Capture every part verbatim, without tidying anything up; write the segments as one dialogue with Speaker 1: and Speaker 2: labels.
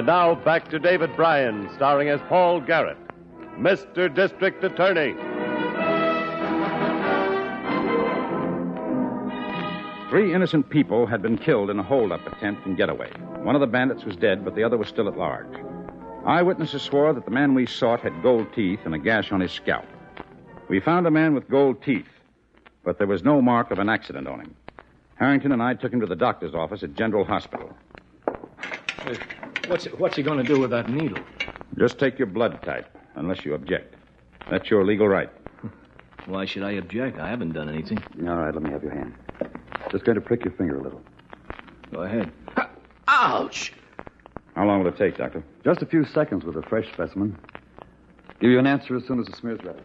Speaker 1: And now back to David Bryan, starring as Paul Garrett, Mister District Attorney.
Speaker 2: Three innocent people had been killed in a hold-up attempt and getaway. One of the bandits was dead, but the other was still at large. Eyewitnesses swore that the man we sought had gold teeth and a gash on his scalp. We found a man with gold teeth, but there was no mark of an accident on him. Harrington and I took him to the doctor's office at General Hospital.
Speaker 3: Hey, what's, what's he going to do with that needle?
Speaker 2: Just take your blood type, unless you object. That's your legal right.
Speaker 3: Why should I object? I haven't done anything.
Speaker 4: All right, let me have your hand. Just going to prick your finger a little.
Speaker 3: Go ahead. Ouch!
Speaker 2: How long will it take, Doctor?
Speaker 4: Just a few seconds with a fresh specimen. Give you an answer as soon as the smear's ready.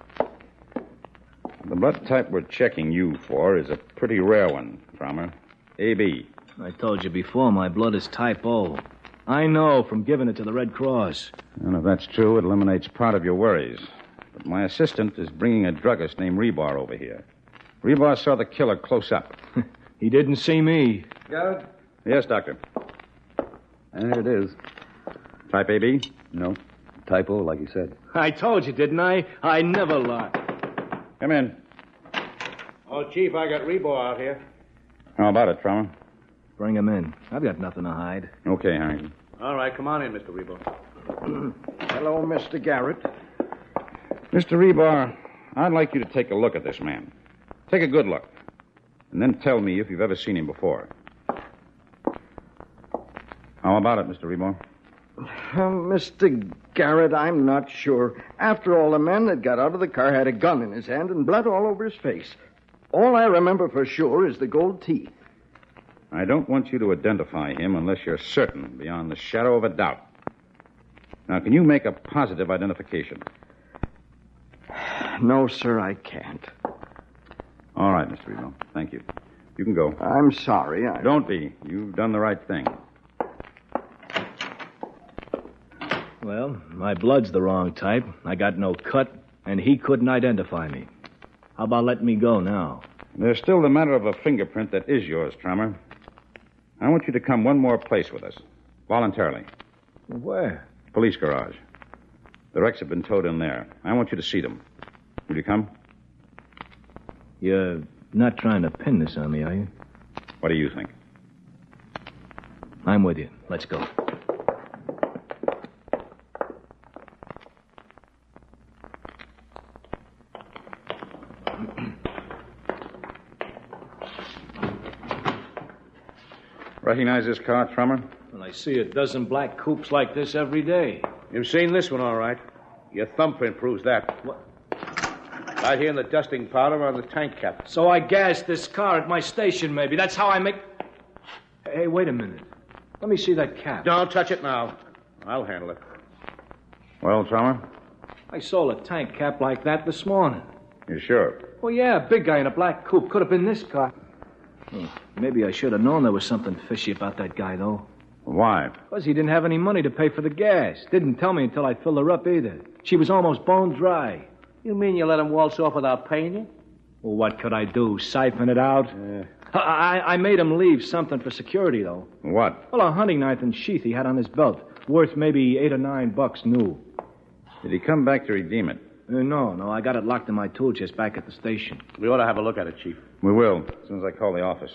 Speaker 2: The blood type we're checking you for is a pretty rare one, Frommer. A B.
Speaker 3: I told you before, my blood is type O. I know from giving it to the Red Cross.
Speaker 2: And if that's true, it eliminates part of your worries. But my assistant is bringing a druggist named Rebar over here. Rebar saw the killer close up.
Speaker 3: He didn't see me.
Speaker 4: Got it?
Speaker 2: Yes, Doctor.
Speaker 4: And there it is.
Speaker 2: Type A B?
Speaker 4: No. Type O, like you said.
Speaker 3: I told you, didn't I? I never lie.
Speaker 2: Come in.
Speaker 5: Oh, Chief, I got Rebar out here.
Speaker 2: How about it, Frommer?
Speaker 3: Bring him in. I've got nothing to hide.
Speaker 2: Okay, Harrington.
Speaker 5: All right, come on in, Mister Rebar.
Speaker 6: Hello, Mister Garrett.
Speaker 2: Mister Rebar, I'd like you to take a look at this man. Take a good look. And then tell me if you've ever seen him before. How about it, Mister Rebar?
Speaker 6: Uh, Mister Garrett, I'm not sure. After all, the man that got out of the car had a gun in his hand and blood all over his face. All I remember for sure is the gold teeth.
Speaker 2: I don't want you to identify him unless you're certain, beyond the shadow of a doubt. Now, can you make a positive identification?
Speaker 6: No, sir, I can't.
Speaker 2: All right, Mister Rebar. Thank you. You can go.
Speaker 6: I'm sorry. I...
Speaker 2: Don't be. You've done the right thing.
Speaker 3: Well, my blood's the wrong type. I got no cut, and he couldn't identify me. How about letting me go now?
Speaker 2: There's still the matter of a fingerprint that is yours, Trommer. I want you to come one more place with us. Voluntarily.
Speaker 3: Where?
Speaker 2: Police garage. The wrecks have been towed in there. I want you to see them. Will you come?
Speaker 3: You're not trying to pin this on me, are you?
Speaker 2: What do you think?
Speaker 3: I'm with you. Let's go.
Speaker 2: Recognize this car, Trummer?
Speaker 3: Well, I see a dozen black coupes like this every day.
Speaker 5: You've seen this one, all right. Your thumbprint proves that.
Speaker 3: What?
Speaker 5: Right here in the dusting powder on the tank cap.
Speaker 3: So I gassed this car at my station, maybe. That's how I make... Hey, wait a minute. Let me see that cap.
Speaker 5: Don't touch it now. I'll handle it.
Speaker 2: Well, Trummer?
Speaker 3: I sold a tank cap like that this morning.
Speaker 2: You sure?
Speaker 3: Well, yeah, a big guy in a black coupe. Could have been this car. Oh, maybe I should have known there was something fishy about that guy, though.
Speaker 2: Why?
Speaker 3: Because he didn't have any money to pay for the gas. Didn't tell me until I filled her up, either. She was almost bone dry.
Speaker 5: You mean you let him waltz off without paying you?
Speaker 3: Well, what could I do? Siphon it out?
Speaker 5: Yeah.
Speaker 3: I, I, I made him leave something for security, though.
Speaker 2: What?
Speaker 3: Well, a hunting knife and sheath he had on his belt. Worth maybe eight or nine bucks new.
Speaker 2: Did he come back to redeem it?
Speaker 3: Uh, no, no, I got it locked in my tool chest back at the station.
Speaker 5: We ought to have a look at it, Chief.
Speaker 2: We will, as soon as I call the office.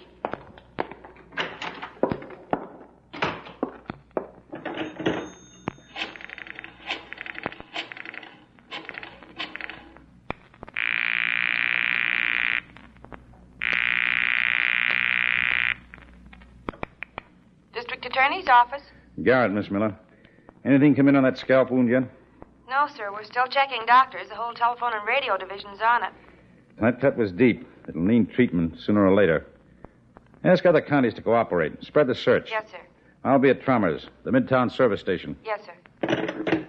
Speaker 7: District Attorney's office?
Speaker 2: Garrett, Miss Miller. Anything come in on that scalp wound yet?
Speaker 7: No, sir. We're still checking doctors. The whole telephone and radio division's on it.
Speaker 2: That cut was deep. It'll need treatment sooner or later. Ask other counties to cooperate. Spread the search.
Speaker 7: Yes, sir.
Speaker 2: I'll be at Trommer's, the Midtown service station.
Speaker 7: Yes, sir.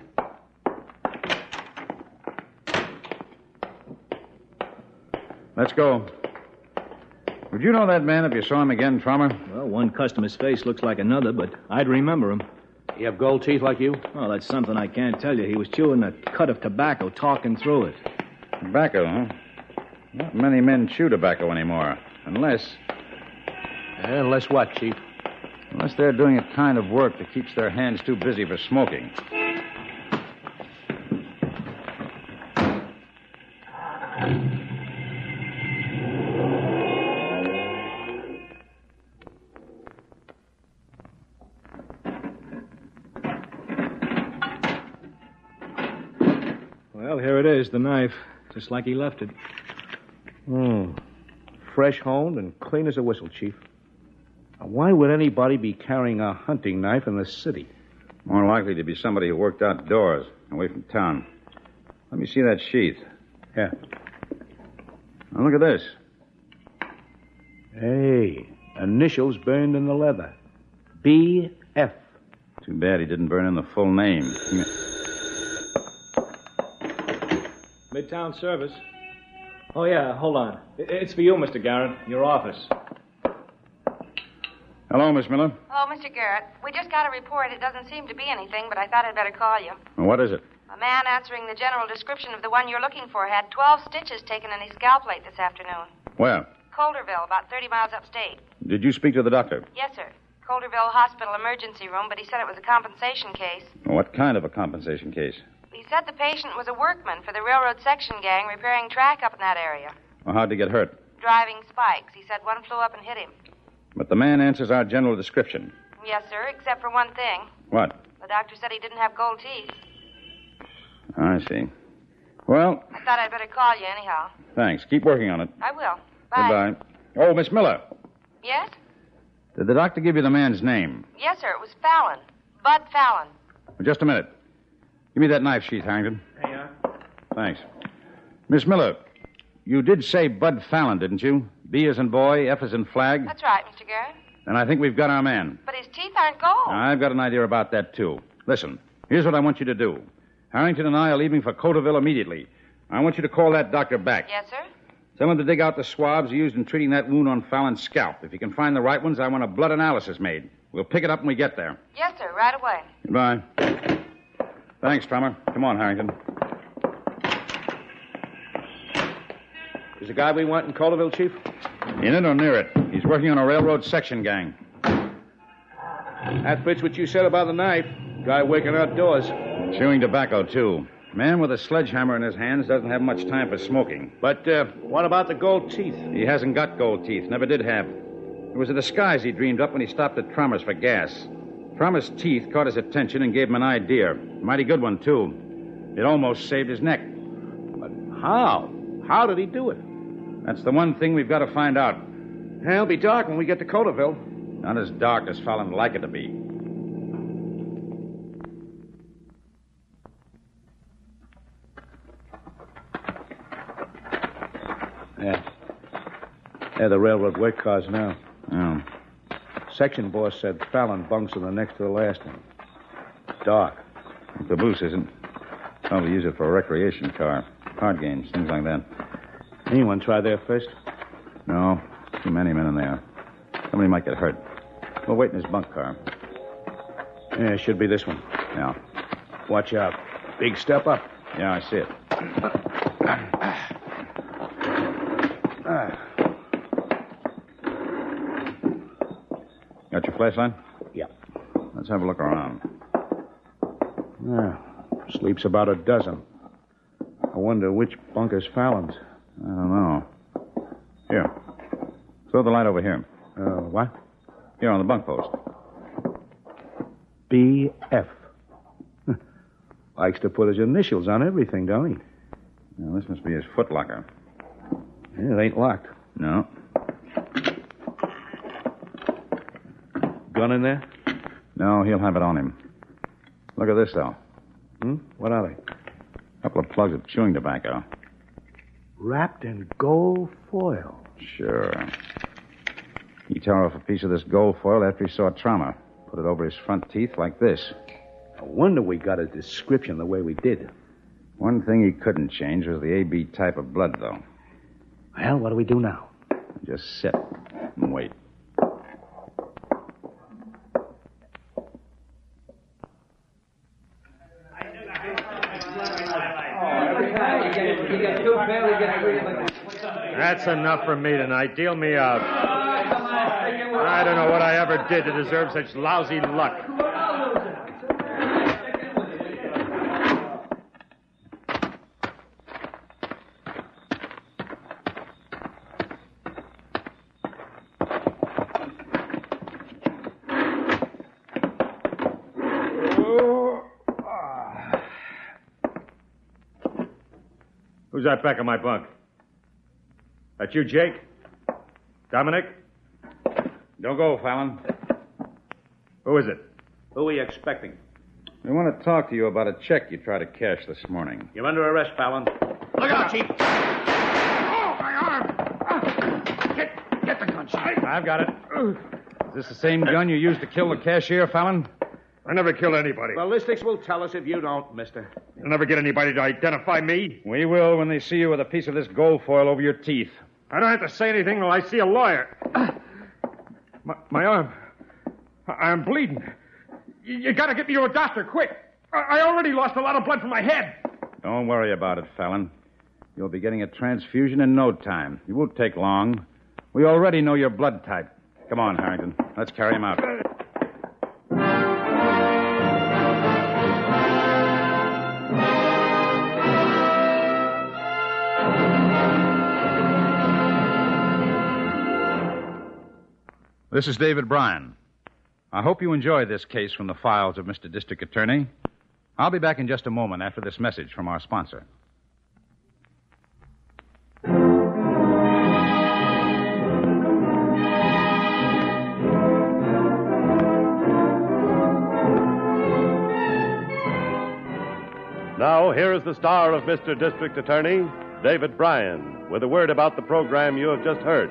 Speaker 2: Let's go. Would you know that man if you saw him again, Trommer?
Speaker 3: Well, one customer's face looks like another, but I'd remember him.
Speaker 5: You have gold teeth like you?
Speaker 3: Well, that's something I can't tell you. He was chewing a cut of tobacco, talking through it.
Speaker 2: Tobacco, huh? Not many men chew tobacco anymore. Unless...
Speaker 5: Yeah, unless what, Chief?
Speaker 2: Unless they're doing a kind of work that keeps their hands too busy for smoking.
Speaker 3: Well, here it is, the knife. Just like he left it.
Speaker 5: Hmm. Fresh honed and clean as a whistle, Chief. Now, why would anybody be carrying a hunting knife in the city?
Speaker 2: More likely to be somebody who worked outdoors, away from town. Let me see that sheath.
Speaker 5: Yeah.
Speaker 2: Now, look at this.
Speaker 5: Hey, initials burned in the leather. B F.
Speaker 2: Too bad he didn't burn in the full name.
Speaker 3: Midtown service. Oh, yeah, hold on. It's for you, Mister Garrett. Your office.
Speaker 2: Hello, Miss Miller.
Speaker 7: Oh, Mister Garrett, we just got a report. It doesn't seem to be anything, but I thought I'd better call you.
Speaker 2: What is it?
Speaker 7: A man answering the general description of the one you're looking for had twelve stitches taken in his scalp late this afternoon.
Speaker 2: Where?
Speaker 7: Colderville, about thirty miles upstate.
Speaker 2: Did you speak to the doctor?
Speaker 7: Yes, sir. Colderville Hospital emergency room, but he said it was a compensation case.
Speaker 2: What kind of a compensation case?
Speaker 7: He said the patient was a workman for the railroad section gang repairing track up in that area.
Speaker 2: Well, how'd he get hurt?
Speaker 7: Driving spikes. He said one flew up and hit him.
Speaker 2: But the man answers our general description.
Speaker 7: Yes, sir, except for one thing.
Speaker 2: What?
Speaker 7: The doctor said he didn't have gold teeth.
Speaker 2: I see. Well,
Speaker 7: I thought I'd better call you anyhow.
Speaker 2: thanks. Keep working on it.
Speaker 7: I will. Bye.
Speaker 2: Goodbye. Oh, Miss Miller.
Speaker 7: Yes?
Speaker 2: Did the doctor give you the man's name?
Speaker 7: Yes, sir. It was Fallon. Bud Fallon.
Speaker 2: Well, just a minute. Give me that knife sheath, Harrington.
Speaker 3: Hey, uh...
Speaker 2: Thanks. Miss Miller, you did say Bud Fallon, didn't you? B as in boy, F as in flag.
Speaker 7: That's right, Mister Garrett.
Speaker 2: Then I think we've got our man.
Speaker 7: But his teeth aren't gold.
Speaker 2: I've got an idea about that, too. Listen, here's what I want you to do. Harrington and I are leaving for Coterville immediately. I want you to call that doctor back.
Speaker 7: Yes, sir?
Speaker 2: Tell him to dig out the swabs he used in treating that wound on Fallon's scalp. If he can find the right ones, I want a blood analysis made. We'll pick it up when we get there.
Speaker 7: Yes, sir. Right away.
Speaker 2: Goodbye. Thanks, Trummer. Come on, Harrington.
Speaker 5: Is the guy we want in Colderville, Chief?
Speaker 2: In it or near it. He's working on a railroad section gang.
Speaker 5: That fits what you said about the knife. Guy working outdoors.
Speaker 2: Chewing tobacco, too. Man with a sledgehammer in his hands doesn't have much time for smoking.
Speaker 5: But uh, what about the gold teeth?
Speaker 2: He hasn't got gold teeth. Never did have. It was a disguise he dreamed up when he stopped at Trummer's for gas. Trummer's teeth caught his attention and gave him an idea. Mighty good one, too. It almost saved his neck.
Speaker 5: But how? How did he do it?
Speaker 2: That's the one thing we've got to find out.
Speaker 5: It'll be dark when we get to Colderville.
Speaker 2: Not as dark as Fallon would like it to be.
Speaker 5: Yeah. They're the railroad work cars now.
Speaker 2: Oh.
Speaker 5: Section boss said Fallon bunks in the next to the last one. Dark.
Speaker 2: The caboose isn't. Probably use it for a recreation car. Card games, things like that.
Speaker 5: Anyone try there first?
Speaker 2: No. Too many men in there. Somebody might get hurt. We'll wait in his bunk car.
Speaker 5: Yeah, it should be this one.
Speaker 2: Yeah.
Speaker 5: Watch out. Big step up.
Speaker 2: Yeah, I see it. Got your flashlight?
Speaker 5: Yeah.
Speaker 2: Let's have a look around.
Speaker 5: Yeah. Sleeps about a dozen. I wonder which bunk is Fallon's.
Speaker 2: I don't know. Here. Throw the light over here.
Speaker 5: Uh, what?
Speaker 2: Here on the bunk post.
Speaker 5: B F. Likes to put his initials on everything, don't he?
Speaker 2: Now, this must be his footlocker.
Speaker 5: Yeah, it ain't locked.
Speaker 2: No.
Speaker 5: Gun in there?
Speaker 2: No, he'll have it on him. Look at this, though.
Speaker 5: Hmm? What are they?
Speaker 2: A couple of plugs of chewing tobacco.
Speaker 5: Wrapped in gold foil.
Speaker 2: Sure. He tore off a piece of this gold foil after he saw trauma. Put it over his front teeth like this.
Speaker 5: I wonder we got a description the way we did.
Speaker 2: One thing he couldn't change was the A B type of blood, though.
Speaker 5: Well, what do we do now?
Speaker 2: Just sit and wait.
Speaker 8: That's enough for me tonight. Deal me out. I don't know what I ever did to deserve such lousy luck. Who's that back of my bunk? That you, Jake? Dominic?
Speaker 2: Don't go, Fallon.
Speaker 8: Who is it?
Speaker 5: Who are you expecting?
Speaker 2: We want to talk to you about a check you tried to cash this morning.
Speaker 5: You're under arrest, Fallon.
Speaker 8: Look out, Chief! Oh, my arm! Get, get the gun, Chief.
Speaker 2: I've got it. Is this the same gun you used to kill the cashier, Fallon?
Speaker 8: I never killed anybody.
Speaker 5: Ballistics will tell us if you don't, mister.
Speaker 8: You'll never get anybody to identify me.
Speaker 2: We will when they see you with a piece of this gold foil over your teeth.
Speaker 8: I don't have to say anything till I see a lawyer. My, my arm. I, I'm bleeding. You, you gotta get me to a doctor, quick. I, I already lost a lot of blood from my head.
Speaker 2: Don't worry about it, Fallon. You'll be getting a transfusion in no time. It won't take long. We already know your blood type. Come on, Harrington. Let's carry him out. This is David Bryan. I hope you enjoy this case from the files of Mister District Attorney. I'll be back in just a moment after this message from our sponsor.
Speaker 1: Now, here is the star of Mister District Attorney, David Bryan, with a word about the program you have just heard.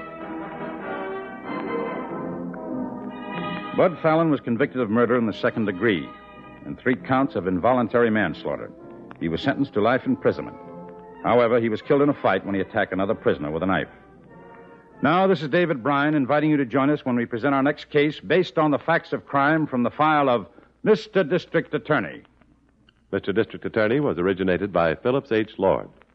Speaker 2: Bud Fallon was convicted of murder in the second degree and three counts of involuntary manslaughter. He was sentenced to life imprisonment. However, he was killed in a fight when he attacked another prisoner with a knife. Now, this is David Bryan inviting you to join us when we present our next case based on the facts of crime from the file of Mister District Attorney.
Speaker 1: Mister District Attorney was originated by Phillips H. Lord.